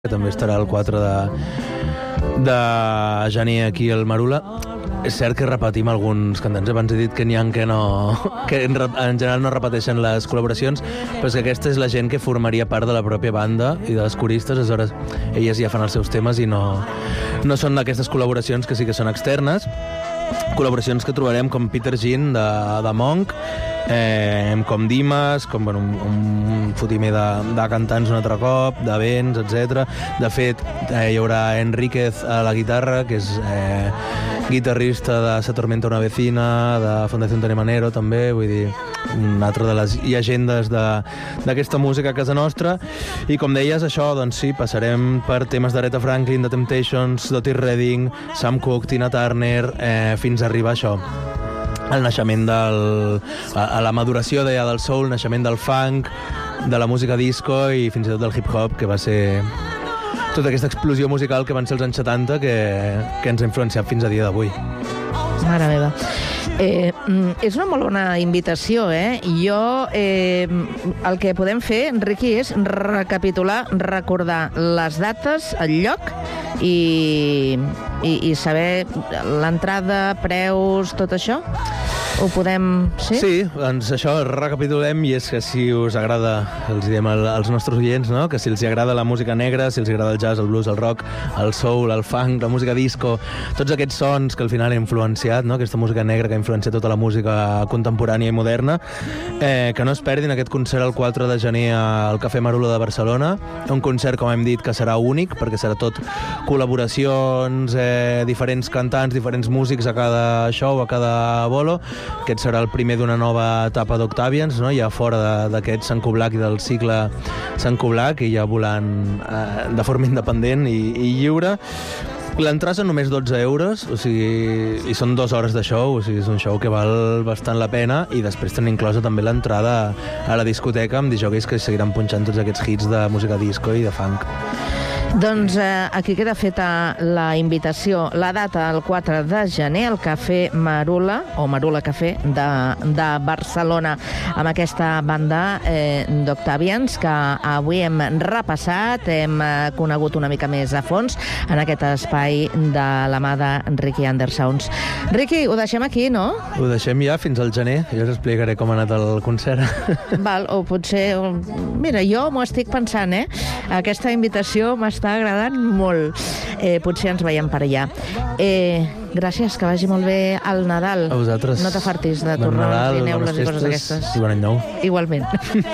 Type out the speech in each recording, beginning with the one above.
que també estarà el 4 de gener aquí al Marula. És cert que repetim alguns cantants. Abans he dit que n'hi ha que no, que en general no repeteixen les col·laboracions, però és que aquesta és la gent que formaria part de la pròpia banda i de les coristes, aleshores elles ja fan els seus temes i no són aquestes col·laboracions que sí que són externes. Col·laboracions que trobarem com Peter Jean de Monk, com Dimas, com un fotimer de cantants un altre cop, de vents, etc. De fet, hi haurà Enríquez a la guitarra, que és guitarrista de Se Tormenta una Vecina, de Fundació Tony Manero, també, vull dir, una altra de les llegendes d'aquesta música a casa nostra. I com deies, això, doncs sí, passarem per temes d'Aretha Franklin, The Temptations, Otis Redding, Sam Cooke, Tina Turner, fins a arribar a això, el naixement a la maduració del soul, el naixement del funk, de la música disco i fins i tot del hip-hop, que va ser tota aquesta explosió musical que van ser els anys 70 que ens ha influenciat fins a dia d'avui. Mare meva. És una molt bona invitació, Jo, el que podem fer, Riqui, és recapitular, recordar les dates, el lloc i saber l'entrada, preus, tot això? Ho podem... Sí, doncs això, recapitulem, i és que si us agrada, els diem als nostres oients, no? Que si els agrada la música negra, si els agrada el jazz, el blues, el rock, el soul, el funk, la música disco, tots aquests sons que al final ha influenciat, no? Aquesta música negra que ha influenciat tota la música contemporània i moderna, que no es perdin aquest concert el 4 de gener al Cafè Marula de Barcelona, un concert, com hem dit, que serà únic, perquè serà tot col·laboracions, diferents cantants, diferents músics a cada show, a cada bolo. Aquest serà el primer d'una nova etapa d'Octavians, no? Ja fora d'aquest Sant Coblac i del cicle Sant Coblac, i ja volant de forma independent i lliure. L'entrada són només 12 euros, o sigui, i són 2 hores de show, o sigui, és un show que val bastant la pena, i després tenen inclosa també l'entrada a la discoteca amb disjòqueis que seguiran punxant tots aquests hits de música disco i de funk. Doncs aquí queda feta la invitació. La data, el 4 de gener, al Cafè Marula, o Marula Cafè, de Barcelona, amb aquesta banda d'Octavians, que avui hem repassat, hem conegut una mica més a fons en aquest espai de la mà de Riqui Andersounds. Riqui, ho deixem aquí, no? Ho deixem ja fins al gener, jo us explicaré com ha anat el concert. Val, o potser... Mira, jo m'ho estic pensant, Aquesta invitació m'està agradant molt. Potser ens veiem per allà. Gràcies, que vagi molt bé el Nadal. A vosaltres. No t'afartis de tornar i neules i coses d'aquestes. I bon any nou. Igualment.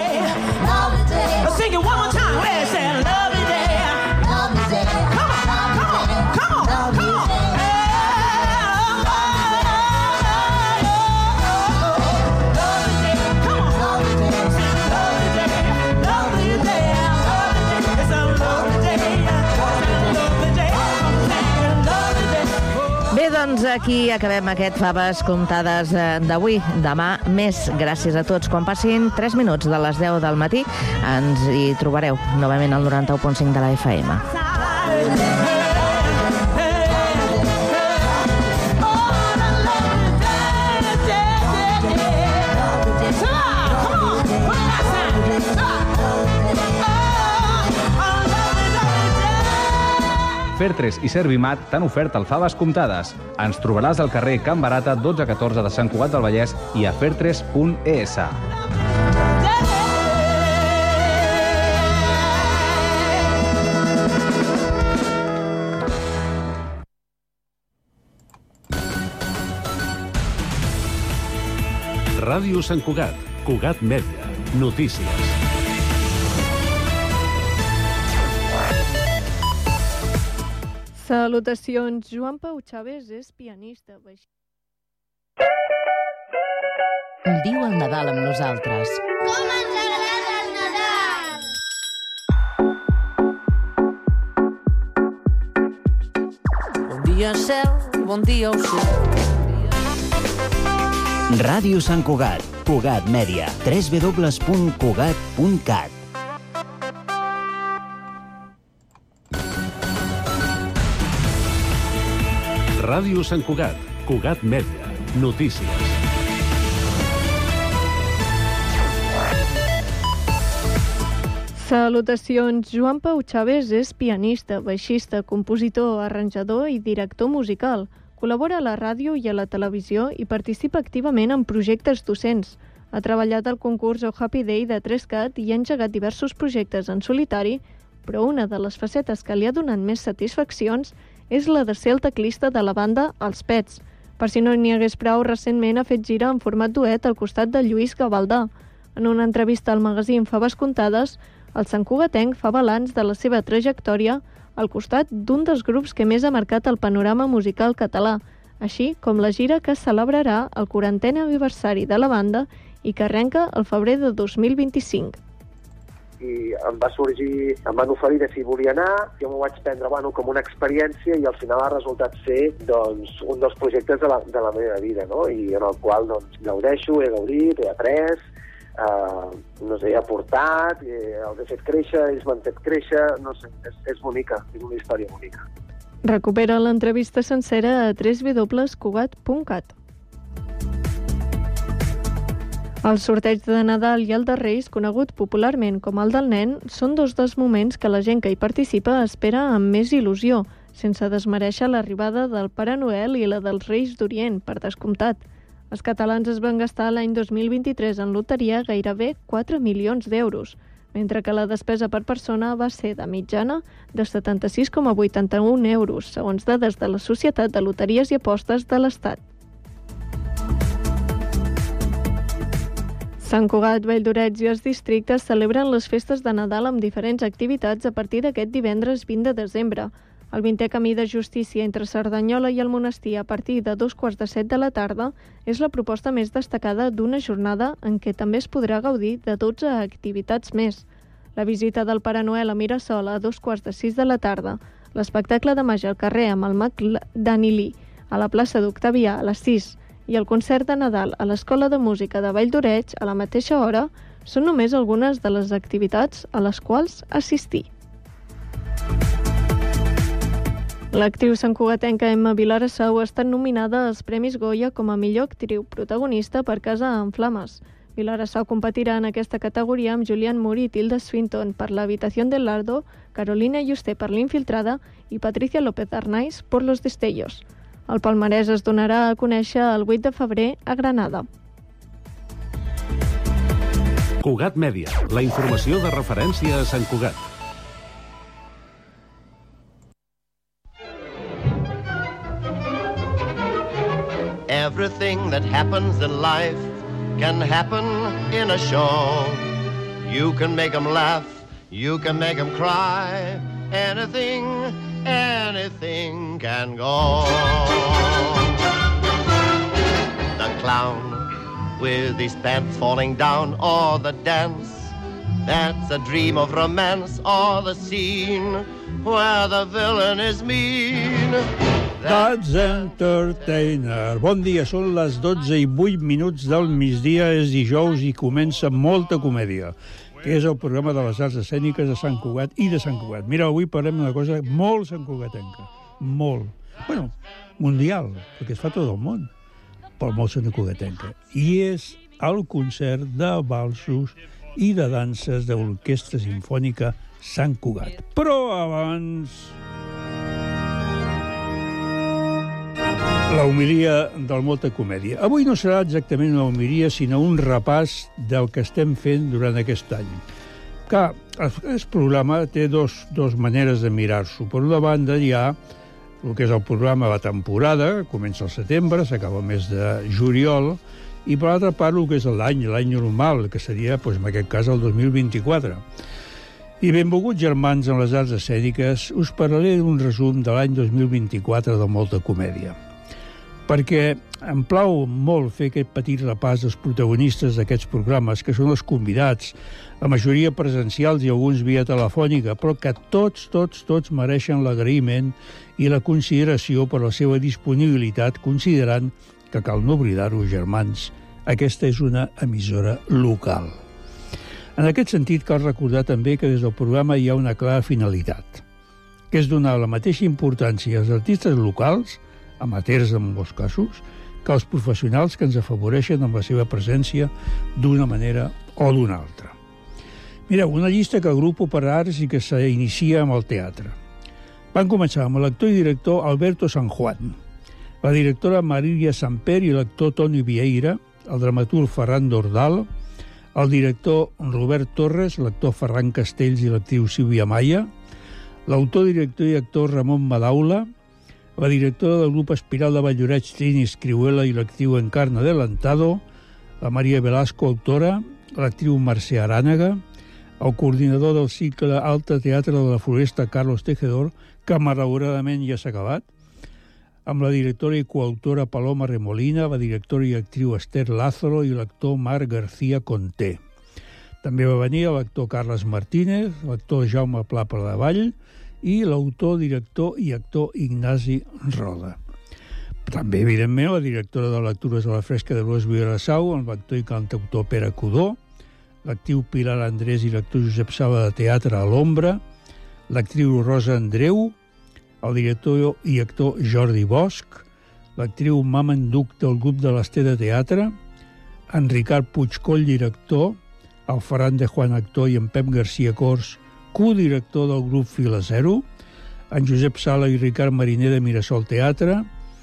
Doncs aquí acabem aquest Faves Comptades d'avui. Demà més. Gràcies a tots. Quan passin 3 minuts de les 10 del matí ens hi trobareu novament al 91.5 de la FM. Fertres i Servimat t'han ofert el Faves Comptades. Ens trobaràs al carrer Can Barata 1214 de Sant Cugat del Vallès i a fertres.es. Ràdio Sant Cugat, Cugat Mèdia, notícies. Salutacions. Joan Pau Chávez és pianista. Viu el Nadal amb nosaltres. Com ens agrada el Nadal! Bon dia, cel, bon dia, ocell. Ràdio Sant Cugat, Cugat Mèdia, www.cugat.cat. Ràdio Sant Cugat, Cugat Mèdia, notícies. Salutacions. Joan Pau Chaves és pianista, baixista, compositor, arranjador i director musical. Col·labora a la ràdio i a la televisió i participa activament en projectes docents. Ha treballat al concurs O Happy Day de 3CAT i ha engegat diversos projectes en solitari, però una de les facetes que li ha donat més satisfaccions és la de ser el teclista de la banda Els Pets. Per si no n'hi hagués prou, recentment ha fet gira en format duet al costat de Lluís Gavaldà. En una entrevista al magazín Faves Comptades, el santcugatenc fa balanç de la seva trajectòria al costat d'un dels grups que més ha marcat el panorama musical català, així com la gira que celebrarà el 40è aniversari de la banda i que arrenca el febrer de 2025. I em van oferir de si volia anar, jo m'ho vaig prendre com una experiència i al final ha resultat ser un dels projectes de la meva vida, no? I en el qual gaudeixo, he gaudit, he après, he aportat, els he fet créixer, ells m'han fet créixer, no sé, és bonica, és una història bonica. Recupera l'entrevista sencera a www.cugat.cat. El sorteig de Nadal i el de Reis, conegut popularment com el del nen, són dos dels moments que la gent que hi participa espera amb més il·lusió, sense desmereixer l'arribada del Pare Noel i la dels Reis d'Orient, per descomptat. Els catalans es van gastar l'any 2023 en loteria gairebé 4 milions d'euros, mentre que la despesa per persona va ser de mitjana de 76,81 euros, segons dades de la Societat de Loteries i Apostes de l'Estat. Sant Cugat, Valldoreix i els districtes celebren les festes de Nadal amb diferents activitats a partir d'aquest divendres 20 de desembre. El 20è Camí de Justícia entre Cerdanyola i el Monestir a partir de 2:45 de la tarda és la proposta més destacada d'una jornada en què també es podrà gaudir de 12 activitats més. La visita del Pare Noel a Mirasol a 2:15 de la tarda, l'espectacle de màgia al carrer amb el mag Danilí a la plaça d'Octavià a les 6 i el concert de Nadal a l'Escola de Música de Valldoreix a la mateixa hora són només algunes de les activitats a les quals assistir. L'actriu santcugatenca Emma Vilarassau ha estat nominada als Premis Goya com a millor actriu protagonista per Casa en Flames. Vilarassau competirà en aquesta categoria amb Julianne Moore i Tilda Swinton per La habitación del Lardo, Carolina Juste per L'Infiltrada i Patricia López Arnaiz por Los destellos. El palmarès es donarà a conèixer el 8 de febrer a Granada. Cugat Mèdia, la informació de referència a Sant Cugat. Everything that happens in life can happen in a show. You can make them laugh, you can make them cry. Anything can go. The clown with his pants falling down, or the dance that's a dream of romance, or the scene where the villain is mean. That's Entertainer. Bon dia, són les 12:08 del migdia, és dijous i comença Molta Comèdia, que és el programa de les arts escèniques de Sant Cugat i de Sant Cugat. Mira, avui parlem d'una cosa molt santcugatenca, molt. Bueno, mundial, perquè es fa tot el món, però molt santcugatenca. I és el concert de valsos i de danses de l'Orquestra Simfònica Sant Cugat. Però abans... la homilia del Molta Comèdia. Avui no serà exactament una homilia, sinó un repàs del que estem fent durant aquest any. Clar, aquest programa té dos maneres de mirar-s'ho. Per una banda hi ha el que és el programa de la temporada, comença al setembre, s'acaba el mes de juliol, i per l'altra part el que és l'any normal, que seria, en aquest cas, el 2024. I benvolguts germans en les arts escèniques, us parlaré d'un resum de l'any 2024 de Molta Comèdia. Perquè em plau molt fer aquest petit repàs dels protagonistes d'aquests programes, que són els convidats, la majoria presencials i alguns via telefònica, però que tots mereixen l'agraïment i la consideració per la seva disponibilitat, considerant que cal no oblidar-ho, germans, aquesta és una emissora local. En aquest sentit, cal recordar també que des del programa hi ha una clara finalitat, que és donar la mateixa importància als artistes locals, amateurs en molts casos, que els professionals que ens afavoreixen amb la seva presència d'una manera o d'una altra. Mireu, una llista que agrupo per arts i que s'inicia amb el teatre. Van començar amb l'actor i director Alberto San Juan, la directora Marília Samper i l'actor Toni Vieira, el dramaturg Ferran Dordal, el director Robert Torres, l'actor Ferran Castells i l'actriu Sílvia Maia, l'autor, director i actor Ramon Madaula, la directora del grup Espiral de Valldoreix Trini Escriuela i l'actriu Encarna Adelantado, la Maria Velasco, autora, l'actriu Mercè Arànega, el coordinador del cicle Alta Teatre de la Floresta, Carlos Tejedor, que malauradament ja s'ha acabat, amb la directora i coautora Paloma Remolina, la directora i actriu Esther Lázaro i l'actor Marc García Conté. També va venir l'actor Carles Martínez, l'actor Jaume Pla Pradevall i l'autor, director i actor Ignasi Roda. També, evidentment, la directora de lectures de la Fresca de Luis Vilassau, amb l'actor i cantautor Pere Codó, l'actriu Pilar Andrés i l'actor Josep Sala de Teatre a l'Ombra, l'actriu Rosa Andreu, el director i actor Jordi Bosch, l'actriu Mamen Duc del grup de l'Ester de Teatre, en Ricard Puigcoll, director, el Ferran de Juan, actor, i en Pep García Cors, codirector del grup Fila Zero, en Josep Sala i Ricard Mariner de Mirasol Teatre,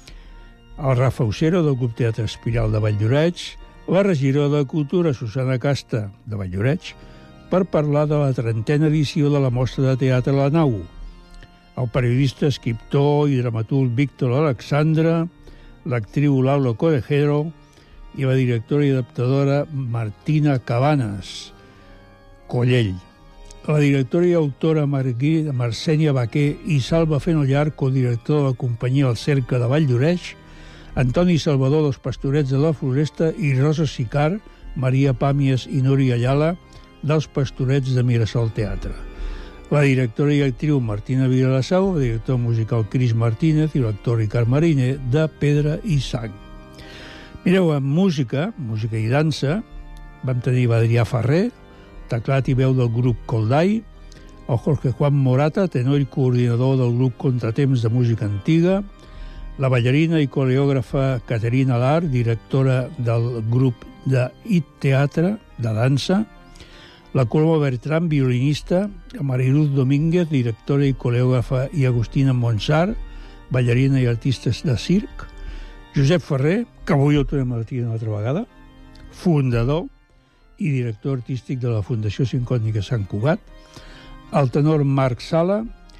el Rafa Usero del grup Teatre Espiral de Valldoreix, la regidora de Cultura Susana Casta de Valldoreix, per parlar de la 30a edició de la Mostra de Teatre a la Nau, el periodista, escriptor i dramaturg Víctor Alexandre, l'actriu Laura Corejero i la directora i adaptadora Martina Cabanes Collell, la directora i autora Marcènia Baquer i Salva Fenollar, codirector de la companyia El Cercle de Valldoreix, Antoni Salvador dels Pastorets de la Floresta i Rosa Sicar, Maria Pàmies i Núria Ayala dels Pastorets de Mirasol Teatre. La directora i actriu Martina Vilassau, el director musical Cris Martínez i l'actor Ricard Mariner de Pedra i Sang. Mireu, en música i dansa, vam tenir l'Adrià Ferrer, teclat i veu del grup Coldai, el Jorge Juan Morata, tenor i coordinador del grup Contratemps de música antiga, la ballarina i coreògrafa Caterina Lar, directora del grup de IT Teatre de dansa, la Coloma Bertran, violinista, Mariluz Domínguez, directora i coreògrafa, i Agustina Monsar, ballarina i artista de circ, Josep Ferrer, que avui el tornem a dir una altra vegada, fundador i director artístic de la Fundació Sincònica Sant Cugat, el tenor Marc Sala,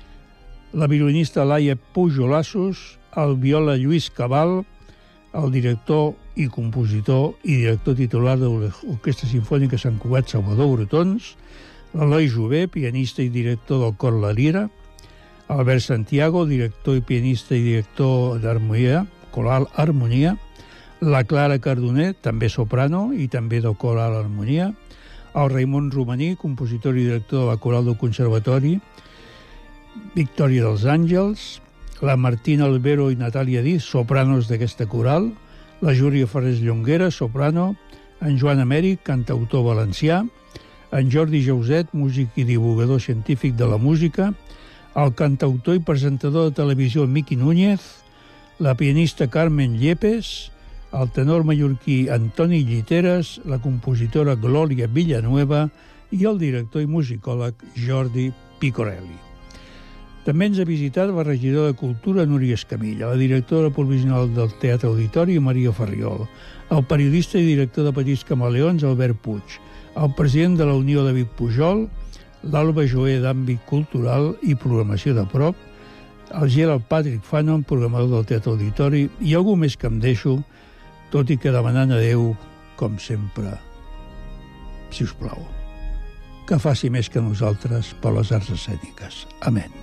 la violinista Laia Pujolassos, el viola Lluís Cabal, el director i compositor i director titular de l'Orquestra Simfònica Sant Cugat Salvador Brotons, l'Eloi Jové, pianista i director del Cor La Lira, Albert Santiago, director i pianista i director d'Harmonia, Coral Harmonia, la Clara Cardoner, també soprano i també del Coral Harmonia, el Raimon Romaní, compositor i director de la Coral del Conservatori, Victòria dels Àngels, la Martina Albero i Natàlia Diz, sopranos d'aquesta coral, la Júlia Ferrés Llonguera, soprano, en Joan Amèric, cantautor valencià, en Jordi Jauset, músic i divulgador científic de la música, el cantautor i presentador de televisió Miqui Núñez, la pianista Carmen Llepes, el tenor mallorquí Antoni Lliteres, la compositora Glòria Villanueva i el director i musicòleg Jordi Picorelli. També ens ha visitat la regidora de Cultura Núria Escamilla, la directora provisional del Teatre Auditori Maria Ferriol, el periodista i director de Petits Camaleons Albert Puig, el president de la Unió David Pujol, l'Alba Joé d'Àmbit Cultural i Programació de Prop, el Gerald Patrick Fanon, programador del Teatre Auditori, i algú més que em deixo, tot i que demanant a Déu, com sempre, si us plau, que faci més que nosaltres per les arts escèniques. Amén.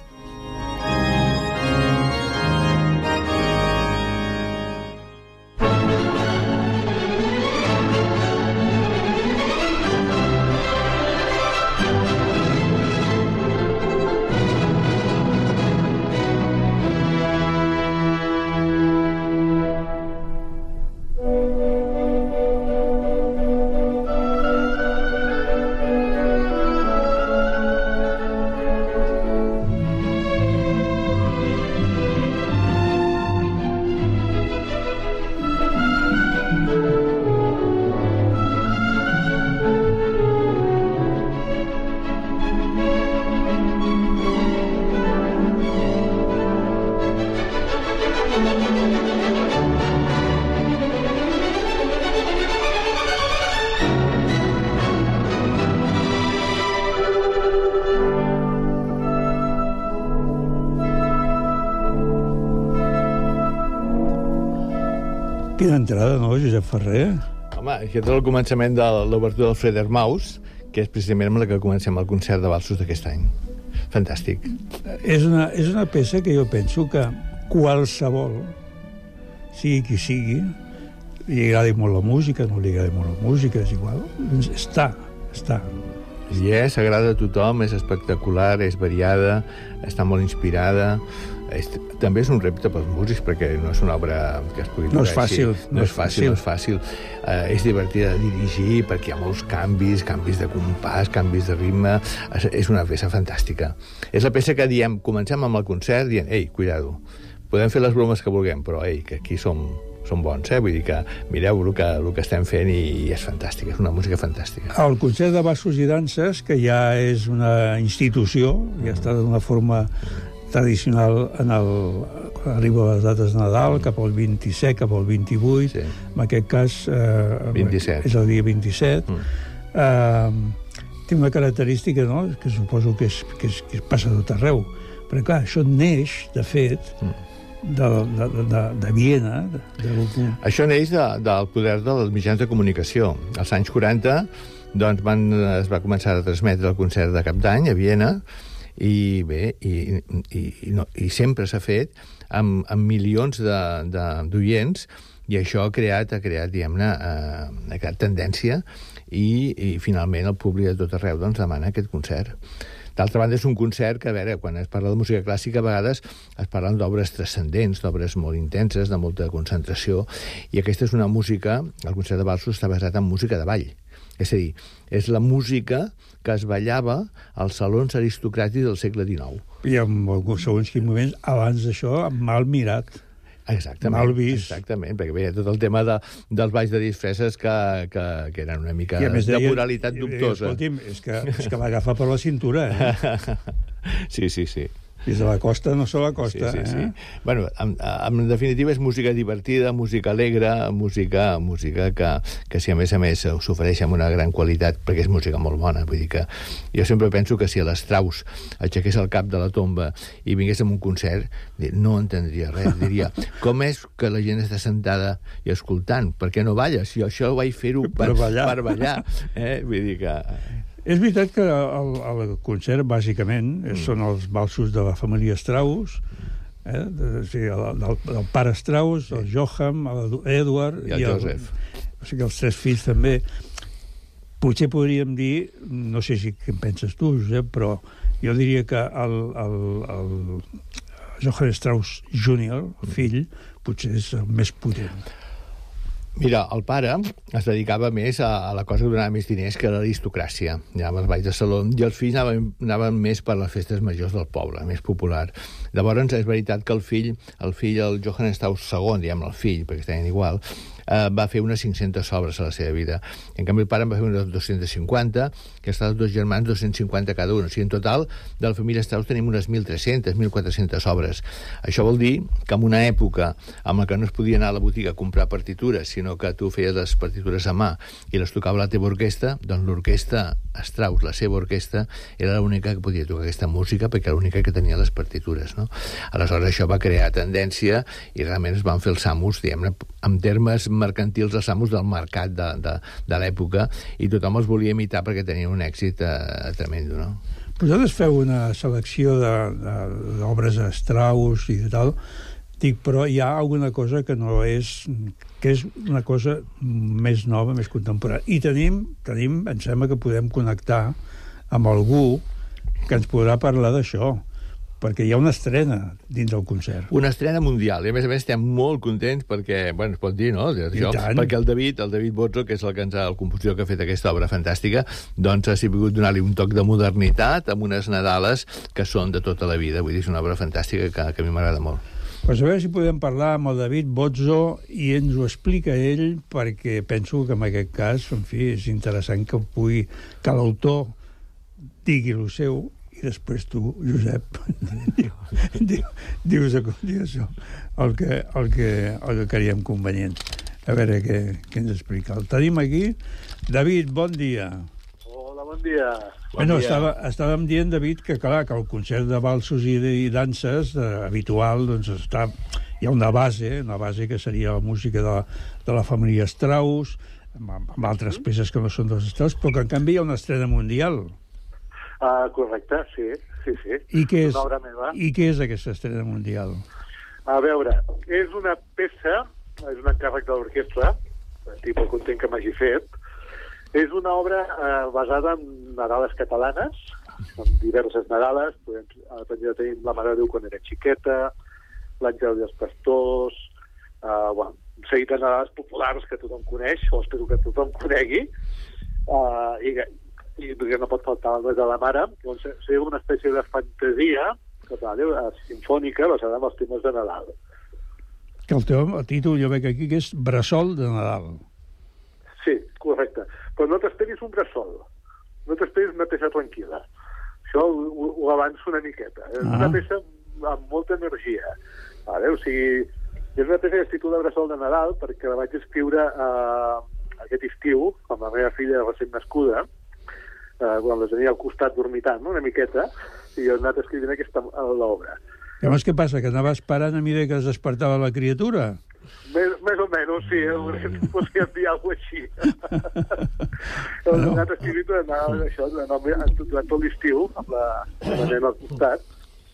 Quina entrada, no, Josep Ferrer? Home, aquest és el començament de l'obertura del Fledermaus, que és precisament amb la que comencem el concert de valsos d'aquest any. Fantàstic. És una peça que jo penso que qualsevol, sigui qui sigui, li agradi molt la música, no li agradi molt la música, és igual, està. I s'agrada a tothom, és espectacular, és variada, està molt inspirada. També és un repte pels músics, perquè no és una obra que es pugui tocar així. No és fàcil. És divertida de dirigir, perquè hi ha molts canvis de compàs, canvis de ritme. És una peça fantàstica. És la peça que diem, comencem amb el concert dient, ei, cuidado, podem fer les bromes que vulguem, però ei, que aquí som bons, vull dir que mireu el que estem fent i és fantàstic, és una música fantàstica. El concert de bassos i danses, que ja és una institució, ja està d'una forma tradicional quan arriba a les dates de Nadal, cap al 27, cap al 28, sí. En aquest cas 27. És el dia 27. Té una característica, no?, que suposo que passa a tot arreu. Però clar, això neix, de fet, de Viena. Això neix del poder dels mitjans de comunicació. Als anys 40 doncs, es va començar a transmetre el concert de Cap d'Any a Viena, i bé, i sempre s'ha fet amb milions d'oients, i això ha creat diguem-ne, ha creat tendència, i finalment el públic de tot arreu doncs, demana aquest concert. D'altra banda, és un concert que, a veure, quan es parla de música clàssica, a vegades es parlen d'obres transcendents, d'obres molt intenses, de molta concentració, i aquesta és una música, el concert de valsos està basat en música de ball. És a dir, és la música que es ballava als salons aristocràtics del segle XIX. I en segons quins moments, abans d'això, mal mirat. Exactament, mal vist. Exactament, perquè bé, tot el tema dels balls de disfresses que eren una mica de moralitat dubtosa. Escolti'm, és que l'agafa per la cintura, Sí. Des de la costa no se la costa. Sí. Bueno, en definitiva és música divertida, música alegre, música que si a més s'ofereix amb una gran qualitat, perquè és música molt bona. Vull dir que jo sempre penso que si a l'Strauss aixequés el cap de la tomba i vingués a un concert, no entendria res. Diria, com és que la gent està sentada i escoltant? Per què no balla? Si això ho vaig fer-ho per ballar. Vull dir que... És veritat que el concert, bàsicament, són els valsos de la família Strauss, del pare Strauss, el Johann, l'Edward i el Joseph. O sigui, els tres fills també. Potser podríem dir, no sé si què en penses tu, Josep, però jo diria que el Johann Strauss Jr., el fill, potser és el més potent. Mira, el pare es dedicava més a la cosa que donava més diners, que a l'aristocràcia, ja amb els balls de saló, i els fills anaven més per les festes majors del poble, més popular. Llavors, és veritat que el fill, el Johann Strauss II, diguem el fill, perquè estaven igual, va fer unes 500 obres a la seva vida. En canvi, el pare en va fer unes 250, que estan els dos germans 250 cada un. O sigui, en total, de la família Strauss tenim unes 1.300, 1.400 obres. Això vol dir que en una època en la que no es podia anar a la botiga a comprar partitures, sinó que tu feies les partitures a mà i les tocava la teva orquestra, doncs l'orquestra Strauss, la seva orquestra, era l'única que podia tocar aquesta música perquè era l'única que tenia les partitures, no? Aleshores, això va crear tendència i realment es van fer els amos, diguem-ne, en termes mercantils, els amos del mercat de l'època, i tothom els volia imitar perquè tenien un èxit tremendo, no? Vosaltres feu una selecció d'obres de Strauss i tal, dic, però hi ha alguna cosa que no és... que és una cosa més nova, més contemporània. I tenim, em sembla que podem connectar amb algú que ens podrà parlar d'això, perquè hi ha una estrena dins del concert. Una estrena mundial, i a més estem molt contents perquè, bueno, es pot dir, no?, perquè el David Bozzo, que és el compositor que ha fet aquesta obra fantàstica, doncs ha sigut donar-li un toc de modernitat amb unes Nadales que són de tota la vida. Vull dir, és una obra fantàstica que a mi m'agrada molt. Pues a veure si podem parlar amb el David Bozzo i ens ho explica ell, perquè penso que en aquest cas, en fi, és interessant que l'autor digui el seu i i després tu, Josep, dius a continuació el que creiem convenient. A veure què ens explica. El tenim aquí. David, bon dia. Hola, bon dia. Bueno, estàvem dient, David, que clar, que el concert de valsos i danses habitual, doncs hi ha una base que seria la música de la família Strauss, amb altres peces que no són dels Strauss, però que en canvi hi ha una estrena mundial. Correcte, sí. I què és aquesta estrena mundial? A veure, és una peça, és un encàrrec de l'orquestra, tipus content que m'hagi fet. És una obra basada en nadales catalanes, en diverses nadales. També tenim La Mare de Déu quan era xiqueta, L'Àngel dels Pastors, un seguit de nadales populars que tothom coneix, o espero que tothom conegui, i perquè no pot faltar el de la Mare. Doncs és una espècie de fantasia sinfònica basada en els temes de Nadal. Que el títol jo veig aquí que és Bressol de Nadal. Sí, correcte. Però no t'esperis un bressol. No t'esperis una peça tranquil·la. Això ho avanço una miqueta. És una peça amb molta energia. O sigui, és una peça que es titula Bressol de Nadal perquè la vaig escriure aquest estiu, amb la meva filla recent nascuda, quan la tenia al costat dormitant una miqueta, i jo he anat escrivint aquesta l'obra. Llavors què passa, que anaves parant a mesura que es despertava la criatura? Més o menys, sí, podria dir alguna cosa així. He anat escrivint durant tot l'estiu, amb la nena al costat,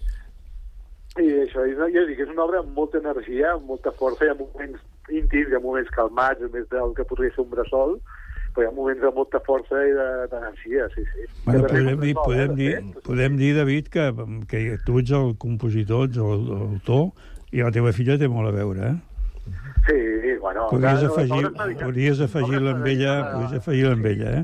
i això, ja dic, és una obra amb molta energia, amb molta força, hi ha moments íntims, hi ha moments calmats, a més del que podria ser un bressol, però hi ha moments de molta força i d'energia, sí. Bueno, podem dir, David, que tu ets el compositor, ets l'autor, i la teva filla té molt a veure, Sí, bueno... Podries afegir-la amb ella,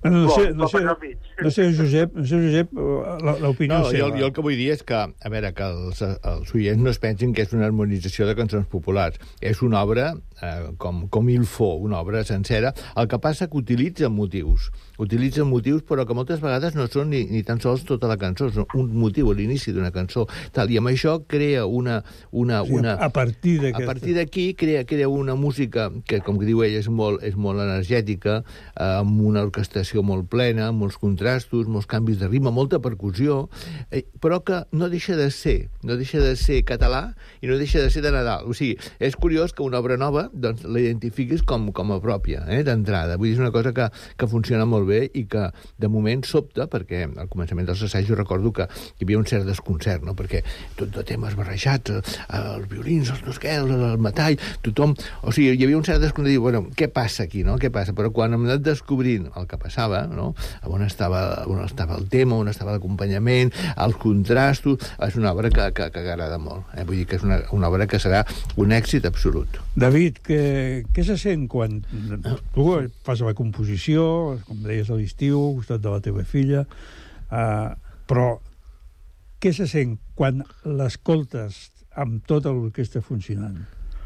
No sé, Josep, l'opinió seva. Jo el que vull dir és que, a veure, que els oients no es pensin que és una harmonització de cançons populars. És una obra com il faut, una obra sencera. El que passa que utilitza motius, però que moltes vegades no són ni tan sols tota la cançó, és un motiu a l'inici d'una cançó. I amb això crea una... A partir d'aquí crea una música que, com que diu ell, és molt energètica, amb una orquestació molt plena, amb molts contrastos, molts canvis de ritme, molta percussió, però que no deixa de ser català i no deixa de ser de Nadal. O sigui, és curiós que una obra nova doncs, la identifiquis com a pròpia, d'entrada. Vull dir, és una cosa que funciona molt bé i que, de moment, sobta, perquè al començament dels assajos recordo que hi havia un cert desconcert, no? Perquè tot de temes barrejats, els violins, els nosquels, el metall, tothom... O sigui, hi havia un cert desconcert de dir, bueno, què passa aquí, no? Què passa? Però quan hem anat descobrint el que passava, no? On estava el tema, on estava l'acompanyament, els contrastos... És una obra que agrada molt. Vull dir que és una obra que serà un èxit absolut. David, què se sent quan tu fas la composició, com deies a l'estiu, al costat de la teva filla, però què se sent quan l'escoltes amb tota l'orquestra funcionant?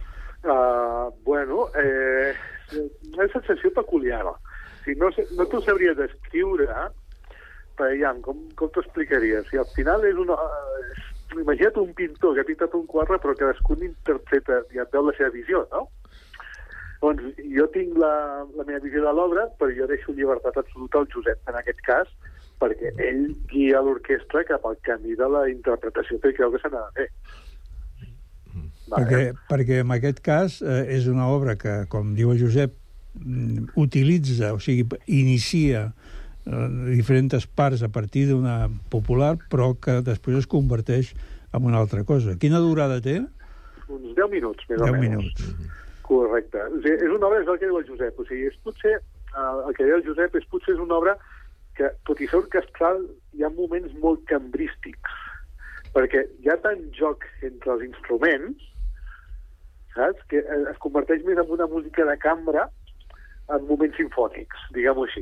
Bueno, una sensació peculiar. No t'ho sabria descriure, però com t'ho explicaria? Si al final és una... Imagina't un pintor que ha pintat un quadre però cadascú n'interpreta i et veu la seva visió, no? Doncs jo tinc la meva visió de l'obra, però jo deixo llibertat absoluta al Josep, en aquest cas, perquè ell guia l'orquestra cap al camí de la interpretació que creu que s'ha de fer. Perquè en aquest cas és una obra que, com diu el Josep, utilitza, o sigui, inicia diferents parts a partir d'una popular, però que després es converteix en una altra cosa. Quina durada té? Uns 10 minuts, més o menys. 10 minuts. Correcte. O sigui, és una obra, és el que diu el Josep. O sigui, el que diu el Josep potser és una obra que, tot i ser orquestral, hi ha moments molt cambrístics, perquè hi ha tant joc entre els instruments, saps? Que es converteix més en una música de cambra en moments simfònics, diguem-ho així.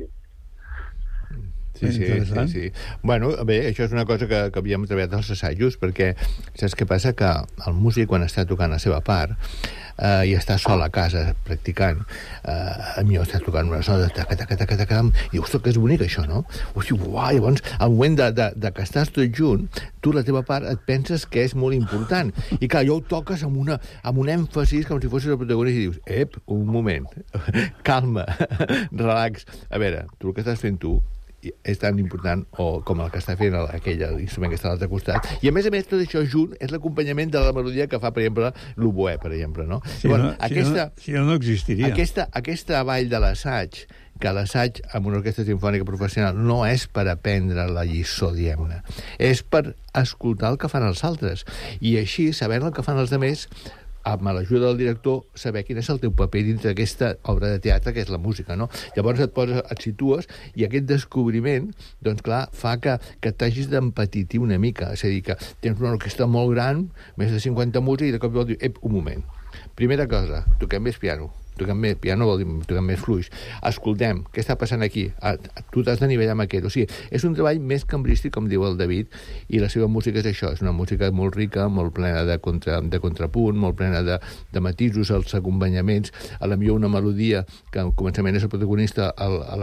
Sí. Bueno, bé, això és una cosa que havíem treballat als assajos, perquè saps què passa? Que el músic, quan està tocant la seva part, i està sol a casa practicant, a mi està tocant unes notes, i ostres, que és bonic això, no? Hosti, uau, llavors, al moment de que estàs tot junt, tu la teva part et penses que és molt important, i clar, ja ho toques amb un èmfasis com si fossis el protagonista i dius, un moment, calma, relax. A veure, tu el que estàs fent tu és tan important com el que està fent aquell instrument que està a l'altre costat. I a més, tot això junt és l'acompanyament de la melodia que fa, per exemple, l'oboè, per exemple, no? Si no existiria. Aquesta vall de l'assaig, que l'assaig amb una orquestra simfònica professional no és per aprendre la lliçó, diguem-ne. És per escoltar el que fan els altres. I així, sabent el que fan els altres, amb l'ajuda del director, saber quin és el teu paper dintre d'aquesta obra de teatre que és la música, no? Llavors et situes i aquest descobriment, doncs clar, fa que t'hagis d'empatitir una mica. És a dir, que tens una orquestra molt gran, més de 50 músics, i de cop vol dir, un moment. Primera cosa, toquem més piano. Toquem més piano vol dir toquem més fluix. Escoltem, què està passant aquí? Tu t'has de nivellar amb aquest. O sigui, és un treball més cambrístic, com diu el David, i la seva música és això, és una música molt rica, molt plena de contrapunt, molt plena de matisos, els acompanyaments, a la millor una melodia que al començament és el protagonista, al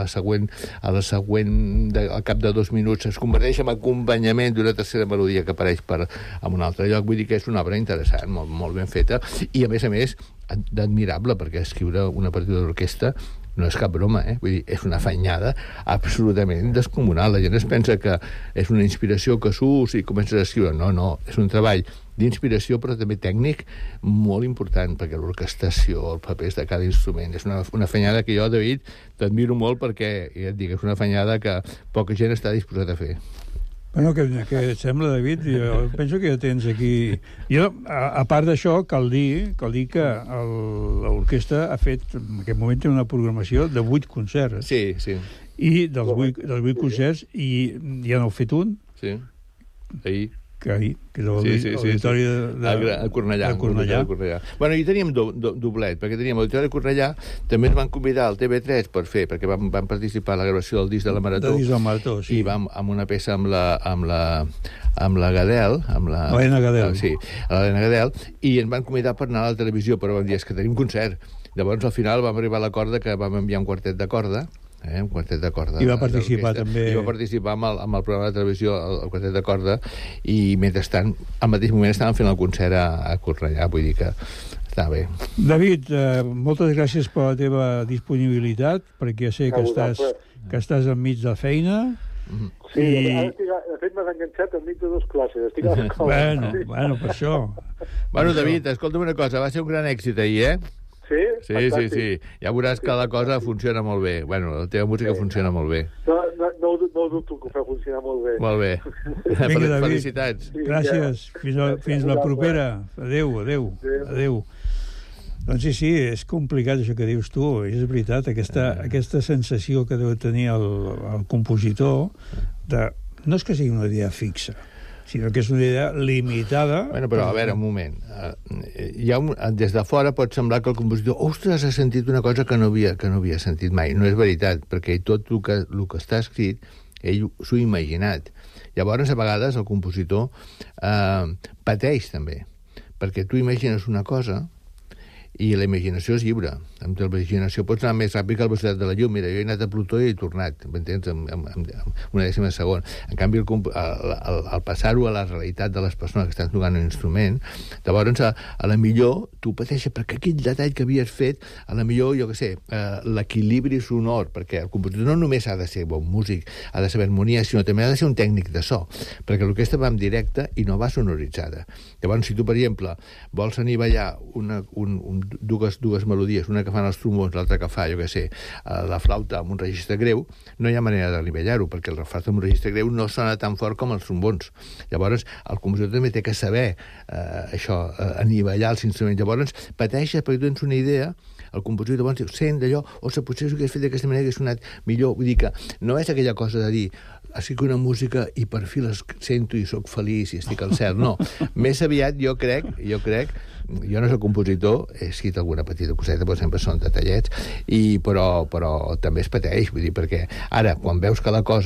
cap de 2 minuts es converteix en acompanyament d'una tercera melodia que apareix en un altre lloc. Vull dir que és una obra interessant, molt, molt ben feta, i a més, admirable, perquè escriure una partitura d'orquestra no és cap broma, vull dir, és una afanyada absolutament descomunal. La gent es pensa que és una inspiració que surts i comences a escriure. No, és un treball d'inspiració, però també tècnic, molt important, perquè l'orquestació, els papers de cada instrument, és una afanyada que jo, David, t'admiro molt, perquè, ja et dic, és una afanyada que poca gent està disposat a fer. Bueno, què et sembla, David? Jo penso que ja tens aquí... Jo, a part d'això, cal dir que l'orquestra ha fet, en aquest moment, té una programació de 8 concerts. Sí. I dels 8 concerts, i ja n'heu fet un? Sí, ahir. Que és l'auditori de Cornellà. Bueno, i teníem doblet, perquè teníem l'auditori de Cornellà, també ens van convidar al TV3 per fer, perquè vam participar a la gravació del disc de la Marató. Sí. I vam amb una peça amb la Gadel, Helena Gadel. Sí, l'Helena Gadel, i ens van convidar per anar a la televisió, però vam dir, és que tenim concert. Llavors, al final, vam arribar a l'acord que vam enviar un quartet de corda, un quartet de corda. I va participar també... I va participar amb el programa de televisió, el quartet de corda, i mentrestant, al mateix moment estaven fent el concert a Cornellà, vull dir que està bé. David, moltes gràcies per la teva disponibilitat, perquè sé que estàs enmig de feina. Sí, de fet m'has enganxat enmig de 2 classes. Estic a l'escola. Bueno, per això. Bueno, David, escolta'm una cosa, va ser un gran èxit ahir, Sí? Sí. Ja veuràs que la cosa funciona molt bé. Bueno, la teva música funciona molt bé. No ho dubto que ho fa funcionar molt bé. Molt bé. Vinga, David. Felicitats. Gràcies. Fins la propera. Adéu. Doncs sí, és complicat això que dius tu. És veritat, aquesta sensació que deu tenir el compositor no és que sigui una idea fixa, sinó que és una idea limitada. Bueno, però a veure, un moment. Des de fora pot semblar que el compositor, ostres, ha sentit una cosa que no havia sentit mai. No és veritat, perquè tot el que està escrit, ell s'ho ha imaginat. Llavors, a vegades, el compositor pateix també, perquè tu imagines una cosa i la imaginació és lliure. Amb la imaginació pots anar més ràpid que la velocitat de la llum. Mira, jo he anat a Plutó i he tornat, m'entens? En una dècima de segon. En canvi, al passar-ho a la realitat de les persones que estan tocant un instrument, llavors, a la millor, tu pateixes perquè aquell detall que havies fet, a la millor, jo què sé, l'equilibri sonor, perquè el compositor no només ha de ser bon músic, ha de saber harmonia, sinó també ha de ser un tècnic de so, perquè l'orquestra va en directe i no va sonoritzada. Llavors, si tu, per exemple, vols anivellar dues melodies, una que fan els trombons, l'altra que fa, jo què sé, la flauta amb un registre greu, no hi ha manera d'anivellar-ho, perquè el flauta amb un registre greu no sona tan fort com els trombons. Llavors, el compositor també té que saber anivellar els instruments. Llavors, pateixes perquè tu tens una idea, el compositor llavors diu, sent d'allò, potser s'ho hagués fet d'aquesta manera, hagués sonat millor. Vull dir que no és aquella cosa de dir, estic una música i per fi les sento i sóc feliç i estic al cel. No, més aviat jo crec, jo no soc compositor, he escrit alguna petita coseta, però sempre són detallets, però també es pateix, vull dir, perquè ara, quan veus que la cosa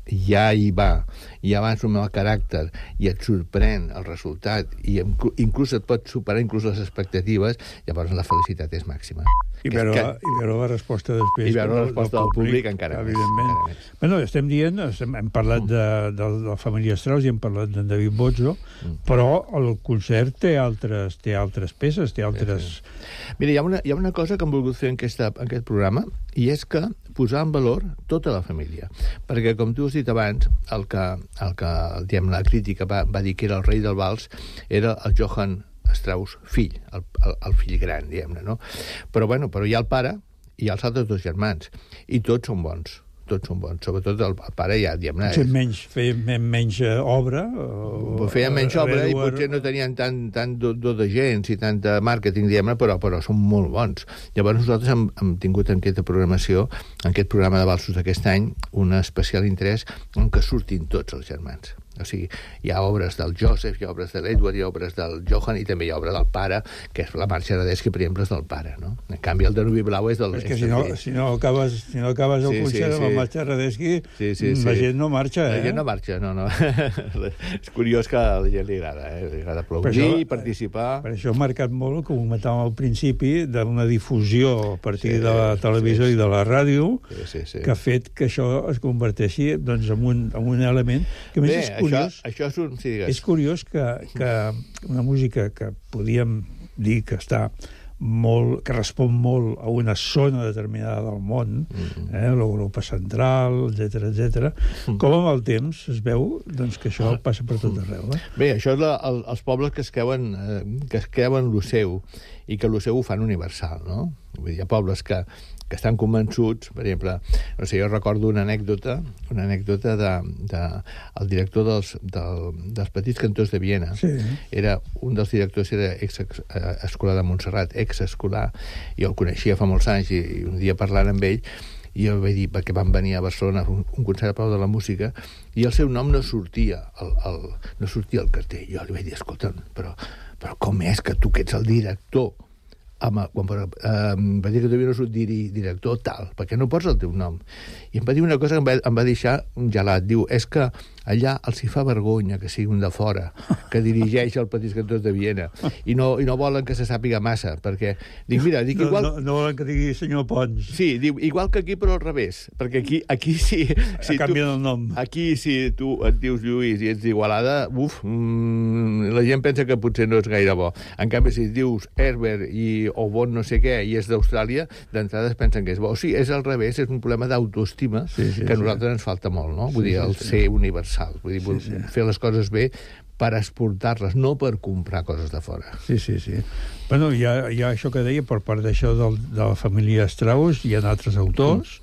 ja hi va, i abans amb el caràcter, i et sorprèn el resultat, i inclús et pot superar inclús les expectatives, llavors la felicitat és màxima. I veure la resposta després. I veure la resposta del públic encara més. Bueno, estem dient, hem parlat de la família Strauss i hem parlat de David Bozzo, però el concert té altres peces, té altres... Mira, hi ha una cosa que hem volgut fer en aquest programa, i és que posar en valor tota la família. Perquè, com tu has dit abans, el que diguem, la crítica va dir que era el rei del vals era el Johann Strauss fill, el fill gran, diguem-ne, no? Però hi ha el pare i hi ha els altres dos germans, i tots són bons. Sobretot el pare ja, diguem-ne... Feia menys obra? Feia menys obra i potser no tenien tant de gens i tant de màrqueting, diguem-ne, però són molt bons. Llavors nosaltres hem tingut en aquesta programació, en aquest programa de valsos d'aquest any, un especial interès en què surtin tots els germans. O sigui, hi ha obres del Joseph, hi ha obres de l'Edward, hi ha obres del Johann, i també hi ha obra del pare, que és la marxa Radetzky, per exemple, és del pare, no? En canvi, el Danubi Blau és del... És que si no acabes el concert amb la marxa Radetzky, la gent no marxa, La gent no marxa, no. És curiós que a la gent li agrada, li agrada aplaudir i participar. Per això ha marcat molt, com ho comentàvem al principi, d'una difusió a partir de la televisió i de la ràdio, que ha fet que això es converteixi en un element que més és curiós. Això és curiós que una música que podíem dir que està molt, que respon molt a una zona determinada del món, l'Europa central, etc. Com amb el temps es veu que això passa per tot arreu. Bé, això és els pobles que es creuen lo seu, i que lo seu ho fan universal, no? Vull dir, hi ha pobles que estan convençuts, per exemple, no sé, jo recordo una anècdota del director dels Petits Cantors de Viena. Era un dels directors, era exescolar de Montserrat, exescolar, i jo el coneixia fa molts anys, i un dia parlant amb ell, i jo vaig dir, perquè van venir a Barcelona a un concert a Palau de la Música, i el seu nom no sortia al cartell. Jo li vaig dir, escolta'm, però com és que tu que ets el director, va dir que devia no ser director tal, perquè no pots el teu nom. I em va dir una cosa que em va deixar gelat. Diu, és que allà els hi fa vergonya que sigui un de fora, que dirigeix el Petits Cantors de Viena, i no volen que se sàpiga massa, perquè... Dic, mira, igual... No volen que digui senyor Pons. Sí, diu, igual que aquí, però al revés, perquè aquí sí... Canvien el nom. Aquí, si tu et dius Lluís i ets d'Igualada, la gent pensa que potser no és gaire bo. En canvi, si et dius Herbert o Bon no sé què, i és d'Austràlia, d'entrada es pensen que és bo. O sigui, és al revés, és un problema d'autoestima que a nosaltres ens falta molt, no? Vull dir, el ser universal. Vull dir, fer les coses bé per exportar-les, no per comprar coses de fora. Sí. Bueno, hi ha això que deia, per part d'això de la família Strauss, hi ha altres autors,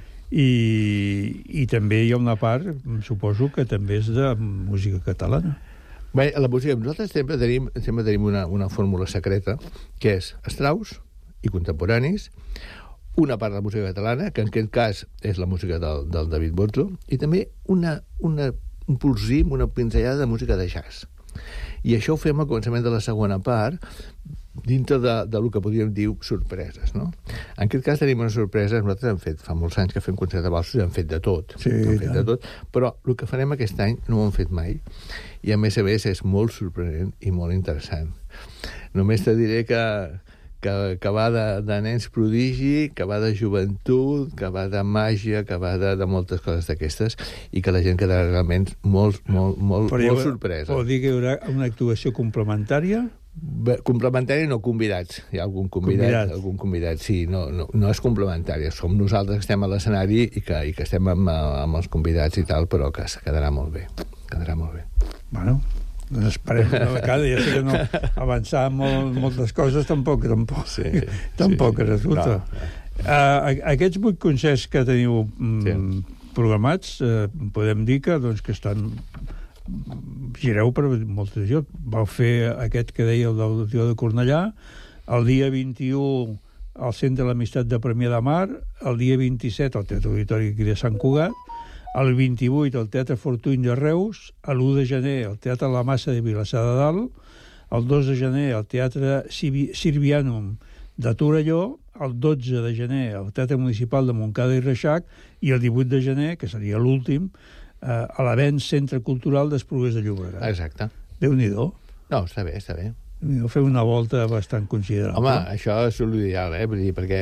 i també hi ha una part, suposo, que també és de música catalana. Bé, la música, nosaltres sempre tenim una fórmula secreta, que és Strauss i contemporanis, una part de la música catalana, que en aquest cas és la música del David Bozzo, i també un polsim, una pinzellada de música de jazz. I això ho fem al començament de la segona part, dintre del que podríem dir sorpreses, no? En aquest cas tenim una sorpresa, nosaltres hem fet, fa molts anys que fem concert de valsos, hem fet de tot, però el que farem aquest any no ho hem fet mai, i a més és molt sorprenent i molt interessant. Només te diré que va de nens prodigi, que va de joventut, que va de màgia, que va de moltes coses d'aquestes, i que la gent quedarà realment molt sorpresa. Vol dir que hi haurà una actuació complementària? Complementari no, convidats. Hi ha algun convidat, sí, no és complementari. Som nosaltres que estem a l'escenari i que estem amb els convidats i tal, però que quedarà molt bé. Bueno, esperem ja sé que no avançar moltes coses tampoc resulta. Aquests 8 concerts que teniu programats, podem dir que estan... gireu per moltes llocs. Vau fer aquest que deia el del de Cornellà, el dia 21 al Centre de l'Amistat de Premià de Mar, el dia 27 al Teatre Auditori aquí de Sant Cugat, el 28 al Teatre Fortuny de Reus, l'1 de gener al Teatre La Massa de Vilassar de Dalt, el 2 de gener al Teatre Sirvianum de Torelló, el 12 de gener al Teatre Municipal de Montcada i Reixac, i el 18 de gener, que seria l'últim, a l'Avenç Centre Cultural d'Esplugues de Llobregat. Exacte. Déu-n'hi-do. No, està bé, està bé. Fer una volta bastant considerable. Home, això és l'ideal, vull dir, perquè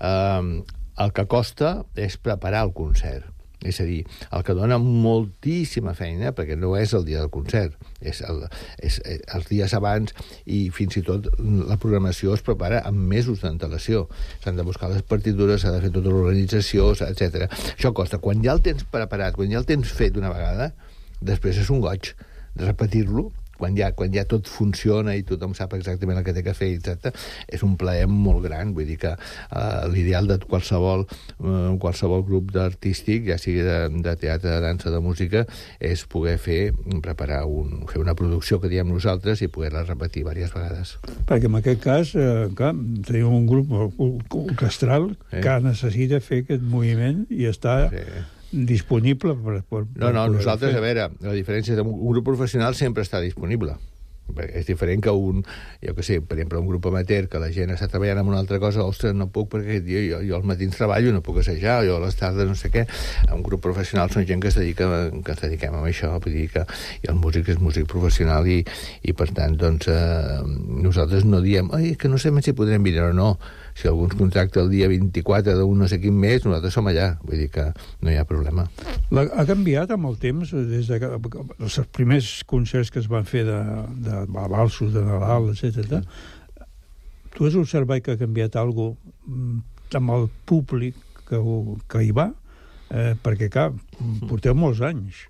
el que costa és preparar el concert. És a dir, el que dona moltíssima feina, perquè no és el dia del concert, és els dies abans, i fins i tot la programació es prepara amb mesos d'antelació. S'han de buscar les partitures, s'ha de fer tota l'organització, etc. Això costa. Quan ja el tens preparat, quan ja el tens fet una vegada, després és un goig de repetir-lo, quan ja tot funciona i tothom sap exactament el que té que fer, etc. És un plaer molt gran. Vull dir que l'ideal de qualsevol grup artístic, ja sigui de teatre, de dansa, de música, és poder fer una producció que diem nosaltres i poder-la repetir diverses vegades. Perquè en aquest cas, clar, tenim un grup orquestral que necessita fer aquest moviment i està... disponible per nosaltres, a veure, la diferència és que un grup professional sempre està disponible. És diferent que jo què sé, per exemple, un grup amateur que la gent està treballant en una altra cosa, ostres, no puc perquè jo als matins treballo, no puc assajar, jo a les tardes no sé què. Un grup professional són gent que ens dediquem a això, vull dir que el músic és músic professional i per tant, doncs, nosaltres no diem, que no sé si podrem venir o no. Si algú ens contracta el dia 24 d'un no sé quin mes, nosaltres som allà. Vull dir que no hi ha problema. Ha canviat amb el temps, des de els primers concerts que es van fer de valsos, de Nadal, etc. Tu has observat que ha canviat alguna cosa amb el públic que hi va? Perquè, clar, porteu molts anys.